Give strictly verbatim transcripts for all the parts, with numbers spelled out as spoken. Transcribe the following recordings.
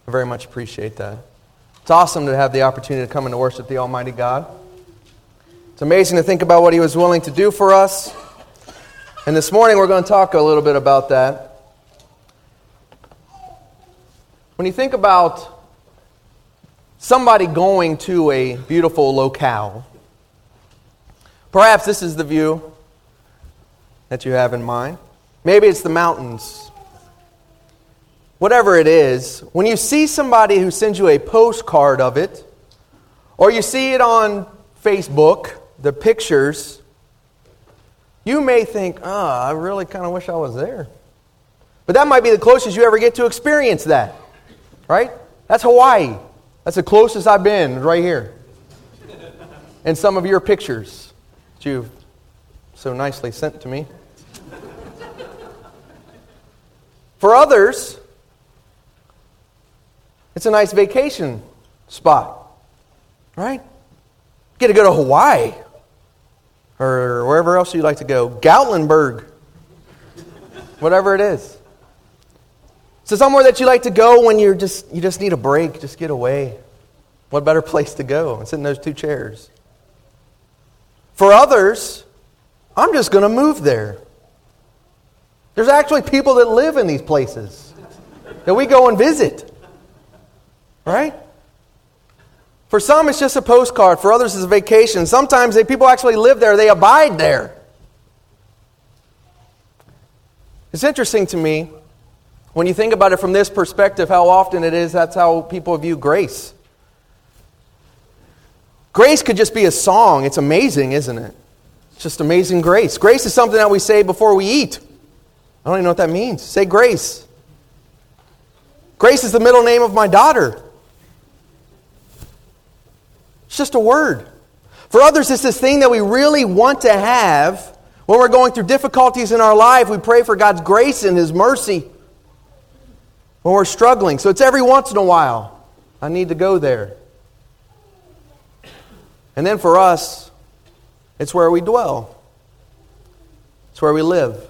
I very much appreciate that. It's awesome to have the opportunity to come and to worship the Almighty God. It's amazing to think about what He was willing to do for us. And this morning we're going to talk a little bit about that. When you think about somebody going to a beautiful locale, perhaps this is the view that you have in mind. Maybe it's the mountains. Whatever it is, when you see somebody who sends you a postcard of it, or you see it on Facebook, the pictures, you may think, oh, I really kind of wish I was there. But that might be the closest you ever get to experience that, right? That's Hawaii. That's the closest I've been, right here. And some of your pictures that you've so nicely sent to me. For others, it's a nice vacation spot, right? Get to go to Hawaii or wherever else you'd like to go. Gatlinburg, whatever it is. So somewhere that you like to go when you're just you just need a break, just get away. What better place to go and sit in those two chairs? For others, I'm just going to move there. There's actually people that live in these places that we go and visit. Right? For some, it's just a postcard. For others, it's a vacation. Sometimes they, people actually live there. They abide there. It's interesting to me, when you think about it from this perspective, how often it is that's how people view grace. Grace could just be a song. It's amazing, isn't it? It's just amazing grace. Grace is something that we say before we eat. I don't even know what that means. Say grace. Grace is the middle name of my daughter. It's just a word. For others, it's this thing that we really want to have when we're going through difficulties in our life. We pray for God's grace and His mercy when we're struggling. So it's every once in a while. I need to go there. And then for us, it's where we dwell. It's where we live.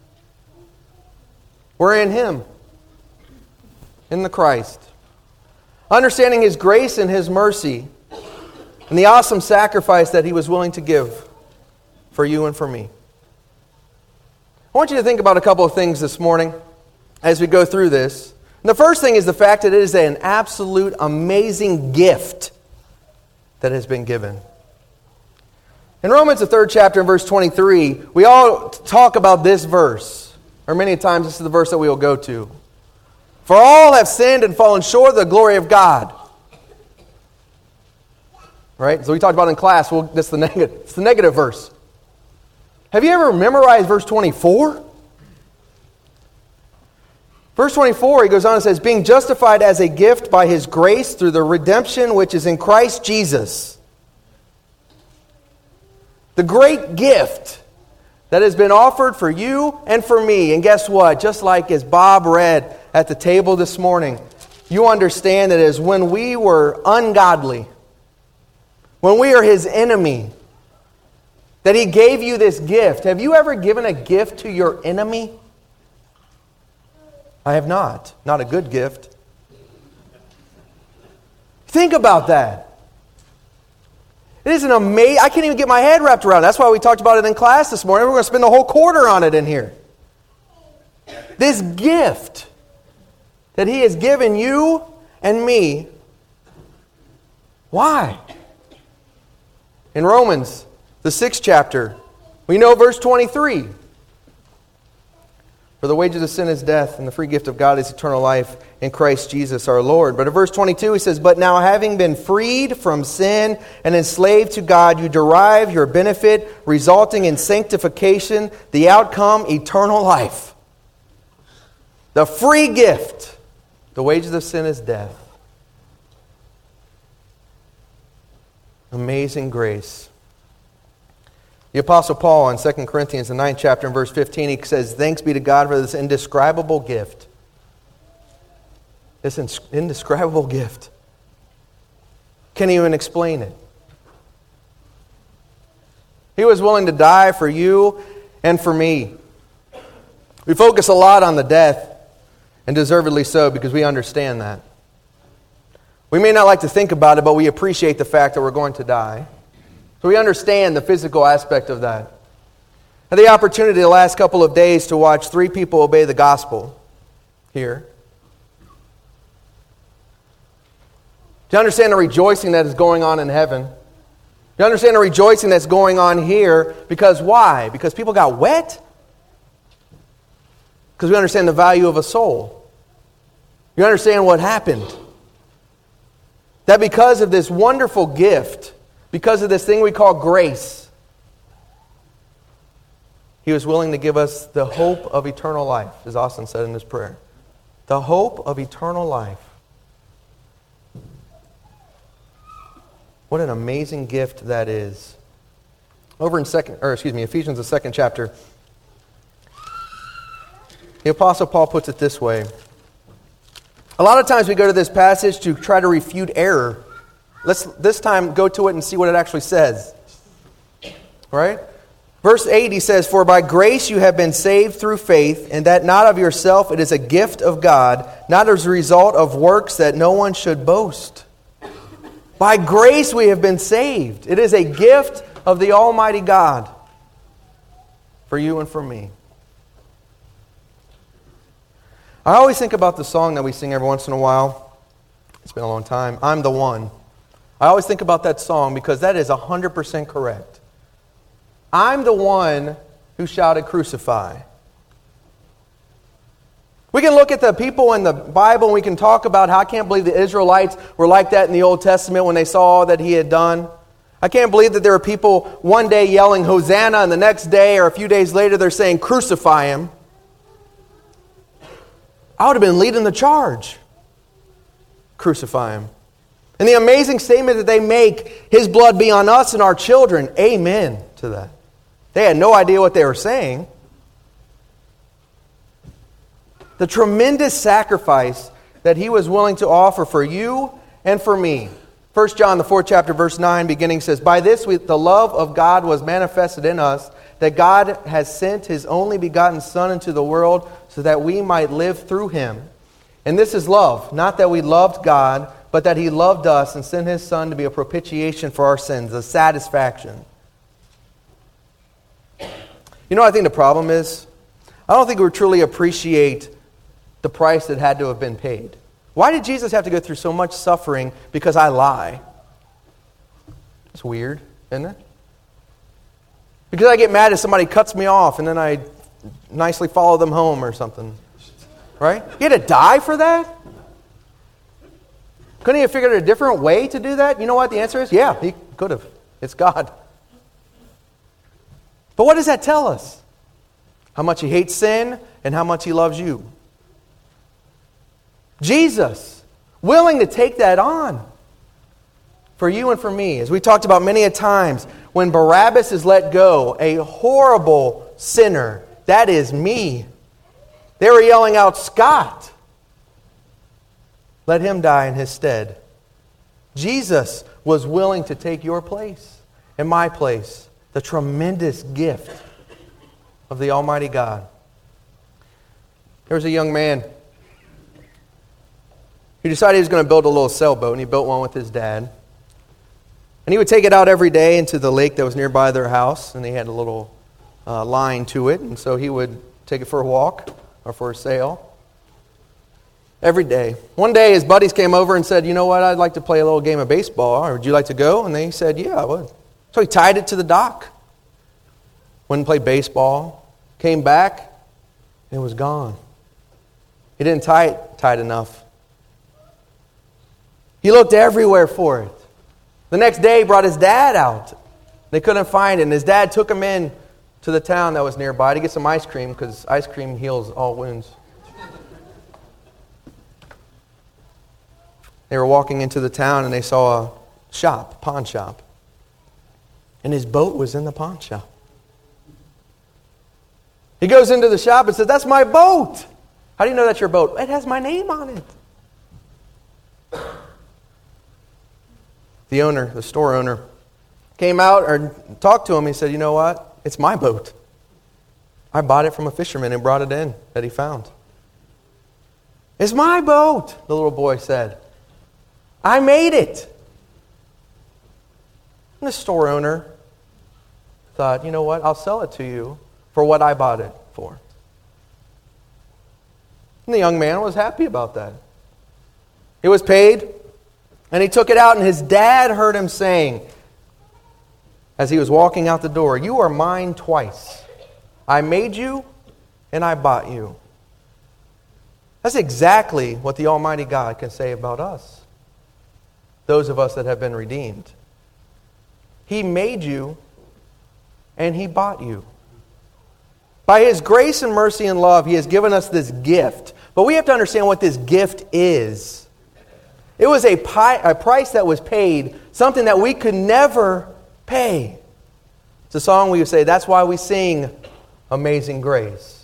We're in Him. In the Christ. Understanding His grace and His mercy. And the awesome sacrifice that He was willing to give for you and for me. I want you to think about a couple of things this morning as we go through this. And the first thing is the fact that it is an absolute amazing gift that has been given. In Romans, the third chapter, and verse twenty-three, we all talk about this verse. Or many times this is the verse that we will go to. For all have sinned and fallen short of the glory of God. Right? So we talked about in class, well, that's the negative, it's the negative verse. Have you ever memorized verse twenty-four? Verse twenty-four, he goes on and says, being justified as a gift by His grace through the redemption which is in Christ Jesus. The great gift that has been offered for you and for me. And guess what? Just like as Bob read at the table this morning, you understand that as when we were ungodly, when we are His enemy, that He gave you this gift. Have you ever given a gift to your enemy? I have not. Not a good gift. Think about that. It is an amazing... I can't even get my head wrapped around it. That's why we talked about it in class this morning. We're going to spend the whole quarter on it in here. This gift that He has given you and me. Why? In Romans, the sixth chapter, we know verse twenty-three. For the wages of sin is death, and the free gift of God is eternal life in Christ Jesus our Lord. But in verse twenty-two he says, but now having been freed from sin and enslaved to God, you derive your benefit, resulting in sanctification, the outcome, eternal life. The free gift. The wages of sin is death. Amazing grace. The Apostle Paul in Second Corinthians, the ninth chapter, and verse fifteen, he says, thanks be to God for this indescribable gift. This indescribable gift. Can't even explain it. He was willing to die for you and for me. We focus a lot on the death, and deservedly so, because we understand that. We may not like to think about it, but we appreciate the fact that we're going to die. So we understand the physical aspect of that. I had the opportunity the last couple of days to watch three people obey the gospel here. Do you understand the rejoicing that is going on in heaven? Do you understand the rejoicing that's going on here? Because why? Because people got wet? Because we understand the value of a soul. You understand what happened? That because of this wonderful gift, because of this thing we call grace, He was willing to give us the hope of eternal life, as Austin said in his prayer. The hope of eternal life. What an amazing gift that is. Over in second, or excuse me, Ephesians, the second chapter, the Apostle Paul puts it this way. A lot of times we go to this passage to try to refute error. Let's this time go to it and see what it actually says. Right? Verse eight, he says, "For by grace you have been saved through faith, and that not of yourself, it is a gift of God, not as a result of works that no one should boast." By grace we have been saved. It is a gift of the Almighty God for you and for me. I always think about the song that we sing every once in a while. It's been a long time. I'm the One. I always think about that song because that is one hundred percent correct. I'm the one who shouted, "Crucify." We can look at the people in the Bible and we can talk about how I can't believe the Israelites were like that in the Old Testament when they saw all that He had done. I can't believe that there were people one day yelling Hosanna and the next day or a few days later they're saying crucify Him. I would have been leading the charge. Crucify Him. And the amazing statement that they make, His blood be on us and our children. Amen to that. They had no idea what they were saying. The tremendous sacrifice that He was willing to offer for you and for me. First John, the fourth chapter, verse nine, beginning says, "By this we, the love of God was manifested in us, that God has sent His only begotten Son into the world so that we might live through Him. And this is love, not that we loved God, but that He loved us and sent His Son to be a propitiation for our sins," a satisfaction. You know what I think the problem is? I don't think we truly appreciate the price that had to have been paid. Why did Jesus have to go through so much suffering because I lie? It's weird, isn't it? Because I get mad if somebody cuts me off and then I nicely follow them home or something. Right? He had to die for that? Couldn't He have figured a different way to do that? You know what the answer is? Yeah, He could have. It's God. But what does that tell us? How much He hates sin and how much He loves you. Jesus, willing to take that on for you and for me. As we talked about many a times, when Barabbas is let go, a horrible sinner, that is me. They were yelling out, "Scott!" Let Him die in His stead. Jesus was willing to take your place and my place. The tremendous gift of the Almighty God. There was a young man who decided he was going to build a little sailboat, and he built one with his dad. And he would take it out every day into the lake that was nearby their house, and they had a little uh, line to it, and so he would take it for a walk or for a sail every day. One day his buddies came over and said, "You know what, I'd like to play a little game of baseball. Or would you like to go?" And they said, "Yeah, I would." So he tied it to the dock. Went and played baseball. Came back, and it was gone. He didn't tie it tight enough. He looked everywhere for it. The next day he brought his dad out. They couldn't find it, and his dad took him in to the town that was nearby to get some ice cream, because ice cream heals all wounds. They were walking into the town, and they saw a shop, pawn shop. And his boat was in the pawn shop. He goes into the shop and says, "That's my boat." "How do you know that's your boat?" "It has my name on it." The owner, the store owner, came out or talked to him. He said, "You know what? It's my boat. I bought it from a fisherman and brought it in that he found." "It's my boat," the little boy said. I made it. And the store owner thought, you know what, I'll sell it to you for what I bought it for. And the young man was happy about that. It was paid, and he took it out, and his dad heard him saying, as he was walking out the door, you are mine twice. I made you, and I bought you. That's exactly what the Almighty God can say about us, those of us that have been redeemed. He made you, and He bought you. By His grace and mercy and love, He has given us this gift. But we have to understand what this gift is. It was a, pi- a price that was paid, something that we could never pay. It's a song we would say, that's why we sing Amazing Grace.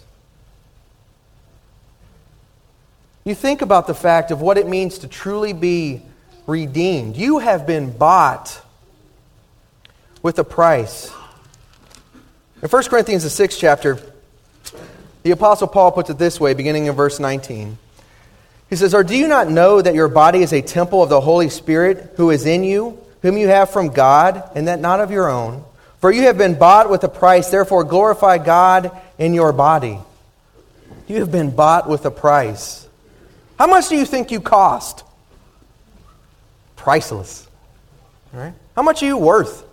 You think about the fact of what it means to truly be redeemed. You have been bought with a price. In First Corinthians, the sixth chapter, the Apostle Paul puts it this way, beginning in verse nineteen. He says, or do you not know that your body is a temple of the Holy Spirit who is in you, whom you have from God, and that not of your own? For you have been bought with a price, therefore glorify God in your body. You have been bought with a price. How much do you think you cost? Priceless. All right? How much are you worth?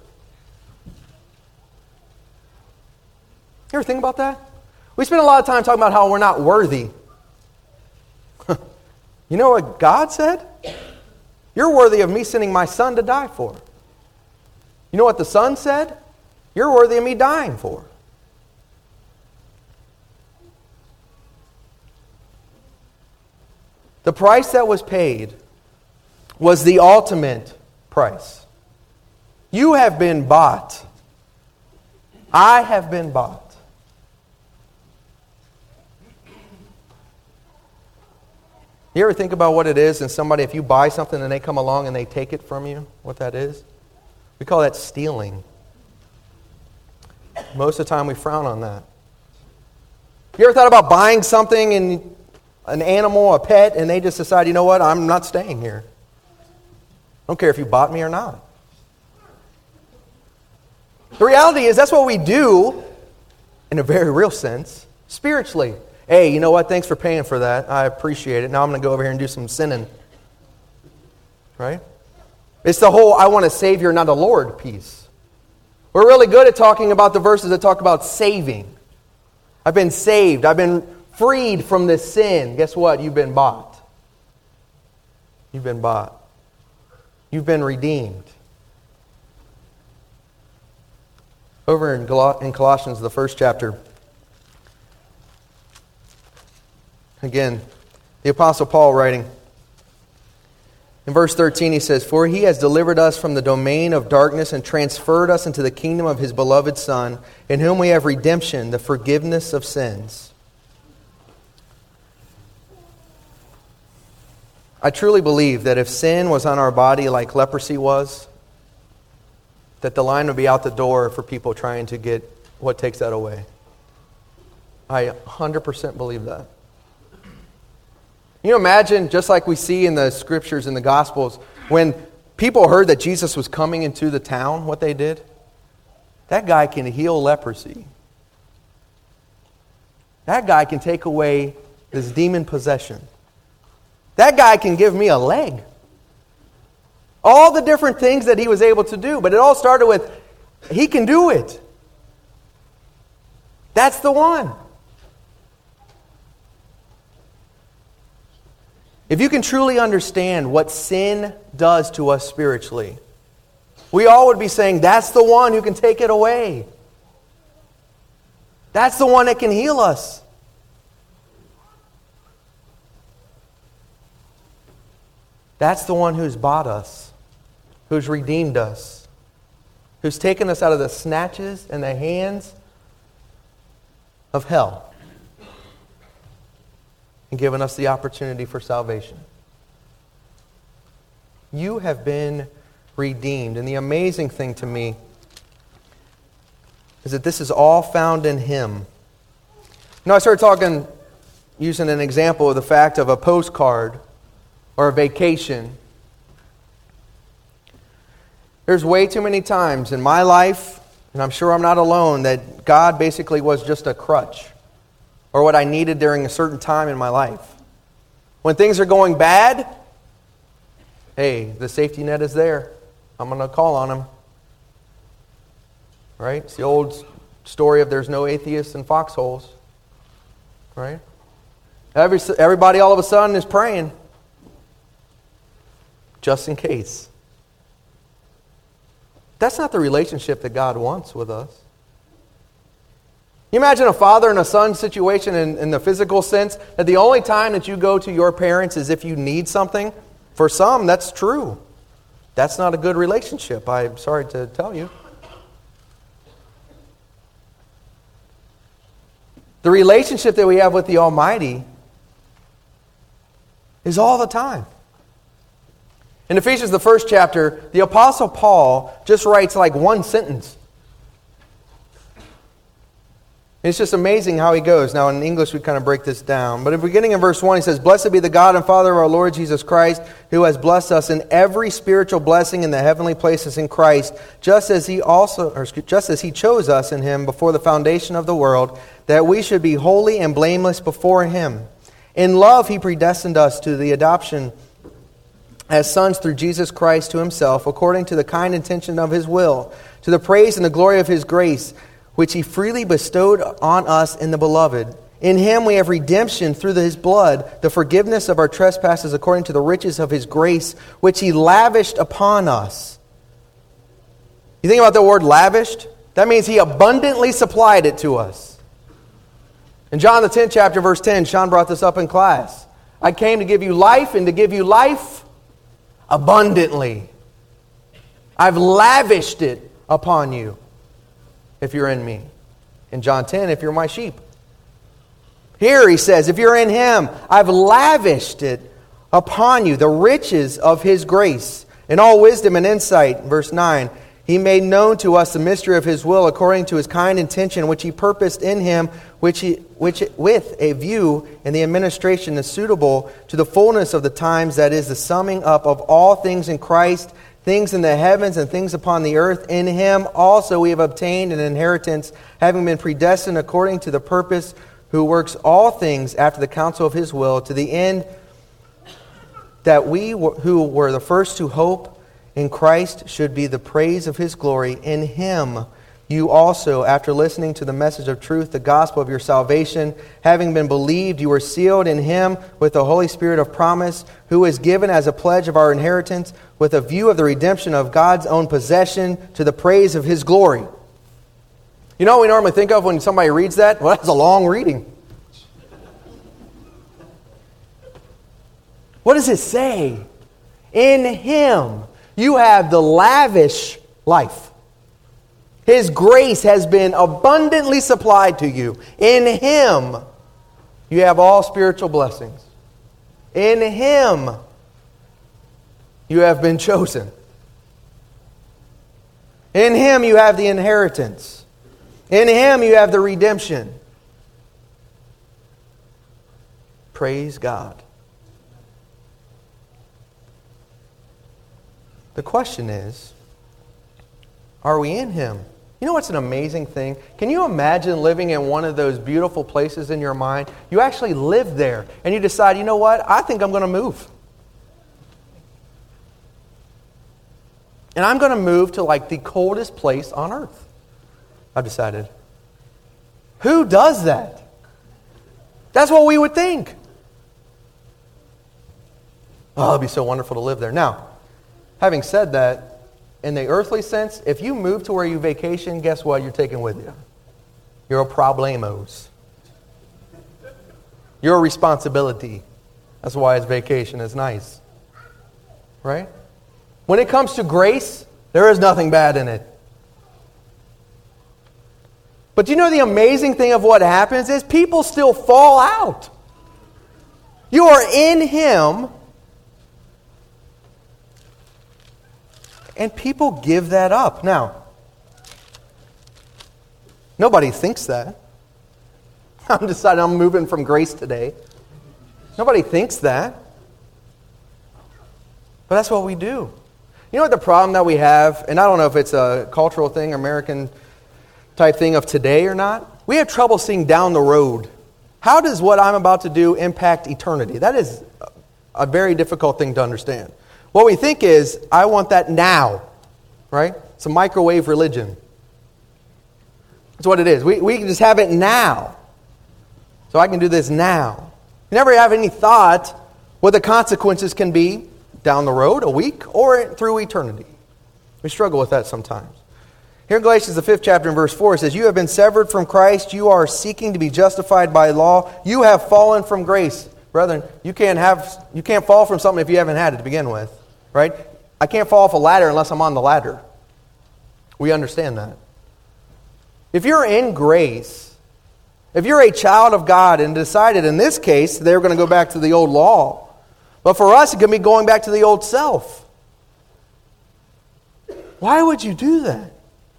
You ever think about that? We spend a lot of time talking about how we're not worthy. You know what God said? You're worthy of me sending my Son to die for. You know what the Son said? You're worthy of me dying for. The price that was paid was the ultimate price. You have been bought. I have been bought. You ever think about what it is and somebody, if you buy something and they come along and they take it from you, what that is? We call that stealing. Most of the time we frown on that. You ever thought about buying something, and an animal, a pet, and they just decide, you know what, I'm not staying here. I don't care if you bought me or not. The reality is that's what we do, in a very real sense, spiritually. Hey, you know what? Thanks for paying for that. I appreciate it. Now I'm going to go over here and do some sinning. Right? It's the whole I want a Savior, not a Lord piece. We're really good at talking about the verses that talk about saving. I've been saved. I've been freed from this sin. Guess what? You've been bought. You've been bought. You've been redeemed. Over in, Col- in Colossians, the first chapter, again, the Apostle Paul writing, in verse thirteen he says, for He has delivered us from the domain of darkness and transferred us into the kingdom of His beloved Son, in whom we have redemption, the forgiveness of sins. I truly believe that if sin was on our body like leprosy was, that the line would be out the door for people trying to get what takes that away. I one hundred percent believe that. You imagine, just like we see in the Scriptures, in the Gospels, when people heard that Jesus was coming into the town, what they did? That guy can heal leprosy. That guy can take away this demon possession. That guy can give me a leg. All the different things that he was able to do, but it all started with, he can do it. That's the one. If you can truly understand what sin does to us spiritually, we all would be saying, that's the one who can take it away. That's the one that can heal us. That's the one who's bought us, who's redeemed us, who's taken us out of the snatches and the hands of hell and given us the opportunity for salvation. You have been redeemed. And the amazing thing to me is that this is all found in Him. You know, I started talking, using an example of the fact of a postcard or a vacation. There's way too many times in my life, and I'm sure I'm not alone, that God basically was just a crutch or what I needed during a certain time in my life. When things are going bad, hey, the safety net is there. I'm going to call on Him. Right? It's the old story of there's no atheists in foxholes. Right? Every, everybody all of a sudden is praying. Just in case. That's not the relationship that God wants with us. You imagine a father and a son situation in, in the physical sense, that the only time that you go to your parents is if you need something. For some, that's true. That's not a good relationship, I'm sorry to tell you. The relationship that we have with the Almighty is all the time. In Ephesians, the first chapter, the Apostle Paul just writes like one sentence. It's just amazing how he goes. Now, in English, we kind of break this down. But in beginning in verse one, he says, "Blessed be the God and Father of our Lord Jesus Christ, who has blessed us in every spiritual blessing in the heavenly places in Christ, just as He also, or just as He chose us in Him before the foundation of the world, that we should be holy and blameless before Him. In love, He predestined us to the adoption as sons through Jesus Christ to Himself, according to the kind intention of His will, to the praise and the glory of His grace, which He freely bestowed on us in the Beloved. In Him we have redemption through His blood, the forgiveness of our trespasses according to the riches of His grace, which He lavished upon us." You think about the word lavished? That means He abundantly supplied it to us. In John the tenth chapter, verse ten, Sean brought this up in class. "I came to give you life, and to give you life abundantly. I've lavished it upon you. If you're in me." In John ten, "If you're my sheep." Here he says, "If you're in Him, I've lavished it upon you, the riches of His grace, in all wisdom and insight." Verse nine, "He made known to us the mystery of His will according to His kind intention, which He purposed in Him, which He, which with a view in the administration is suitable to the fullness of the times, that is, the summing up of all things in Christ, things in the heavens and things upon the earth. In Him also we have obtained an inheritance, having been predestined according to the purpose, who works all things after the counsel of His will, to the end that we who were the first to hope in Christ should be the praise of His glory. In Him you also, after listening to the message of truth, the gospel of your salvation, having been believed, you were sealed in Him with the Holy Spirit of promise, who is given as a pledge of our inheritance, with a view of the redemption of God's own possession, to the praise of His glory." You know what we normally think of when somebody reads that? Well, that's a long reading. What does it say? In Him you have the lavish life. His grace has been abundantly supplied to you. In Him you have all spiritual blessings. In Him you have been chosen. In Him you have the inheritance. In Him you have the redemption. Praise God. The question is, are we in Him? You know what's an amazing thing? Can you imagine living in one of those beautiful places in your mind? You actually live there and you decide, you know what? I think I'm going to move. And I'm going to move to like the coldest place on earth. I've decided. Who does that? That's what we would think. Oh, it'd be so wonderful to live there. Now, having said that, in the earthly sense, if you move to where you vacation, guess what you're taking with you? You're a problemos. You're a responsibility. That's why it's vacation is nice. Right? When it comes to grace, there is nothing bad in it. But you know the amazing thing of what happens is people still fall out. You are in Him, and people give that up. Now, nobody thinks that. I'm deciding I'm moving from grace today. Nobody thinks that. But that's what we do. You know what the problem that we have, and I don't know if it's a cultural thing, American type thing of today or not, we have trouble seeing down the road. How does what I'm about to do impact eternity? That is a very difficult thing to understand. What we think is, I want that now, right? It's a microwave religion. That's what it is. We, we can just have it now. So I can do this now. You never have any thought what the consequences can be down the road, a week, or through eternity. We struggle with that sometimes. Here in Galatians, the fifth chapter, in verse four, it says, you have been severed from Christ. You are seeking to be justified by law. You have fallen from grace. Brethren, you can't have, you can't fall from something if you haven't had it to begin with. Right? I can't fall off a ladder unless I'm on the ladder. We understand that. If you're in grace, if you're a child of God and decided in this case they're going to go back to the old law, but for us it can be going back to the old self. Why would you do that?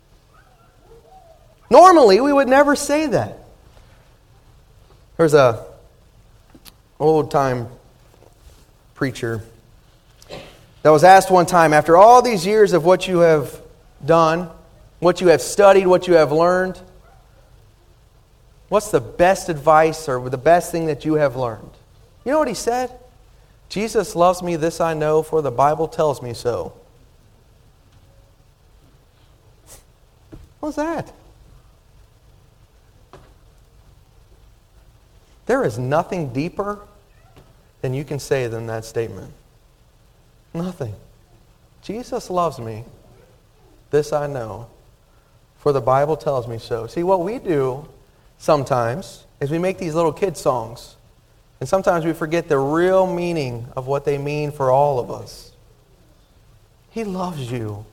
Normally we would never say that. There's a old time preacher that was asked one time, after all these years of what you have done, what you have studied, what you have learned, what's the best advice or the best thing that you have learned? You know what he said? Jesus loves me, this I know, for the Bible tells me so. What's that? There is nothing deeper than you can say than that statement. Nothing. Jesus loves me. This I know. For the Bible tells me so. See, what we do sometimes is we make these little kid songs. And sometimes we forget the real meaning of what they mean for all of us. He loves you.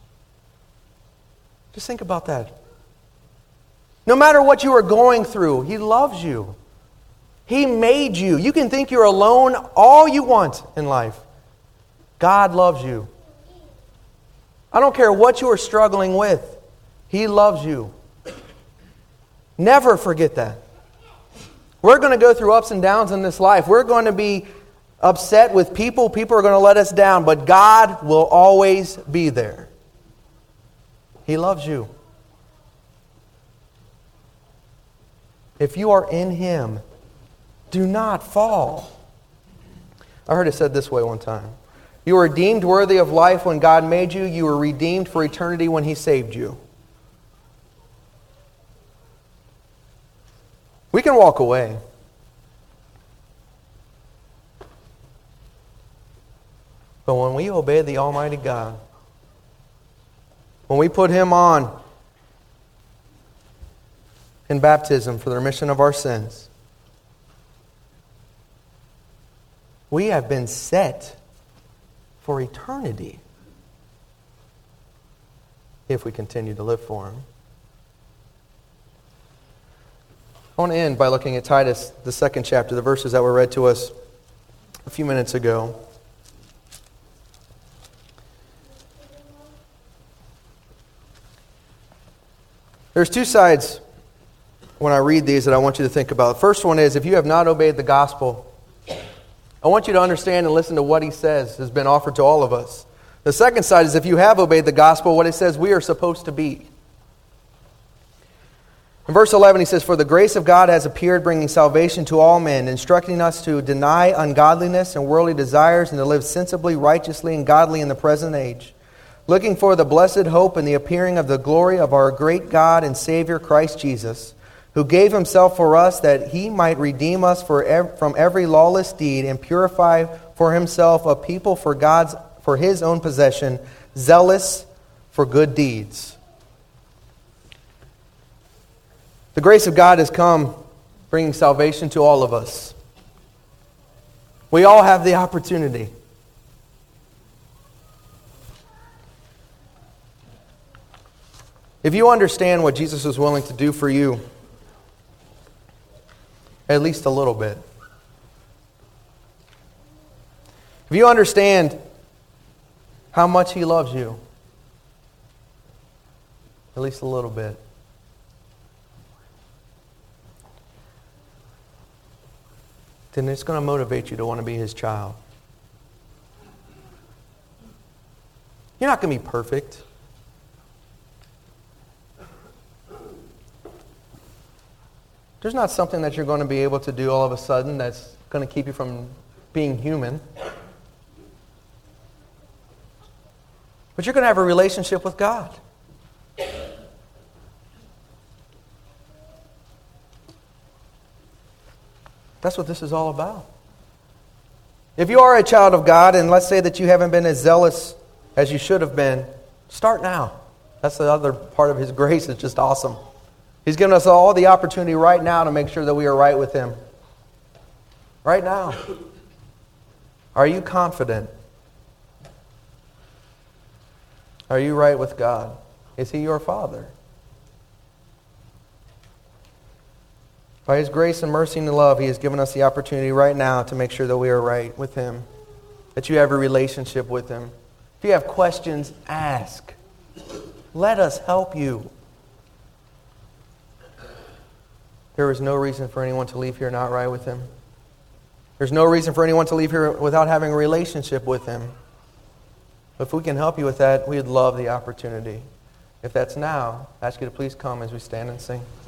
Just think about that. No matter what you are going through, He loves you. He made you. You can think you're alone all you want in life. God loves you. I don't care what you are struggling with. He loves you. Never forget that. We're going to go through ups and downs in this life. We're going to be upset with people. People are going to let us down. But God will always be there. He loves you. If you are in Him, do not fall. I heard it said this way one time. You were deemed worthy of life when God made you. You were redeemed for eternity when He saved you. We can walk away. But when we obey the Almighty God, when we put Him on in baptism for the remission of our sins, we have been set for eternity if we continue to live for Him. I want to end by looking at Titus, the second chapter, the verses that were read to us a few minutes ago. There's two sides when I read these that I want you to think about. The first one is, if you have not obeyed the gospel, I want you to understand and listen to what he says has been offered to all of us. The second side is, if you have obeyed the gospel, what it says we are supposed to be. In verse eleven, he says, "For the grace of God has appeared, bringing salvation to all men, instructing us to deny ungodliness and worldly desires, and to live sensibly, righteously, and godly in the present age, looking for the blessed hope and the appearing of the glory of our great God and Savior, Christ Jesus, who gave Himself for us that He might redeem us for ev- from every lawless deed and purify for Himself a people for God's for His own possession, zealous for good deeds." The grace of God has come, bringing salvation to all of us. We all have the opportunity. If you understand what Jesus was willing to do for you, at least a little bit. If you understand how much He loves you, at least a little bit, then it's going to motivate you to want to be His child. You're not going to be perfect. There's not something that you're going to be able to do all of a sudden that's going to keep you from being human. But you're going to have a relationship with God. That's what this is all about. If you are a child of God, and let's say that you haven't been as zealous as you should have been, start now. That's the other part of His grace. It's just awesome. He's given us all the opportunity right now to make sure that we are right with Him. Right now. Are you confident? Are you right with God? Is He your Father? By His grace and mercy and love, He has given us the opportunity right now to make sure that we are right with Him. That you have a relationship with Him. If you have questions, ask. Let us help you. There is no reason for anyone to leave here not right with Him. There's no reason for anyone to leave here without having a relationship with Him. If we can help you with that, we'd love the opportunity. If that's now, I ask you to please come as we stand and sing.